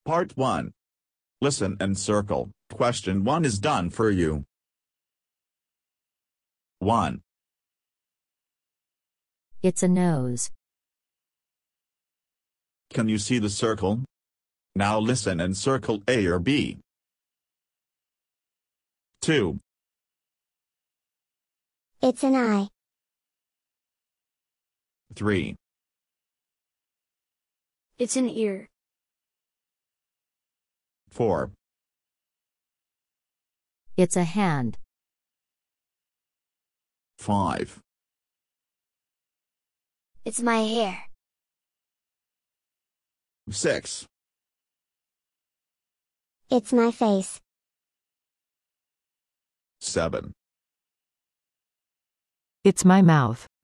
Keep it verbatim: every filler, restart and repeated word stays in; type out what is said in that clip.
Part one. Listen and circle. Question one is done for you. one. It's a nose. Can you see the circle? Now listen and circle A or B. two. It's an eye. three. It's an ear. four. It's a hand. five. It's my hair. six. It's my face. seven. It's my mouth.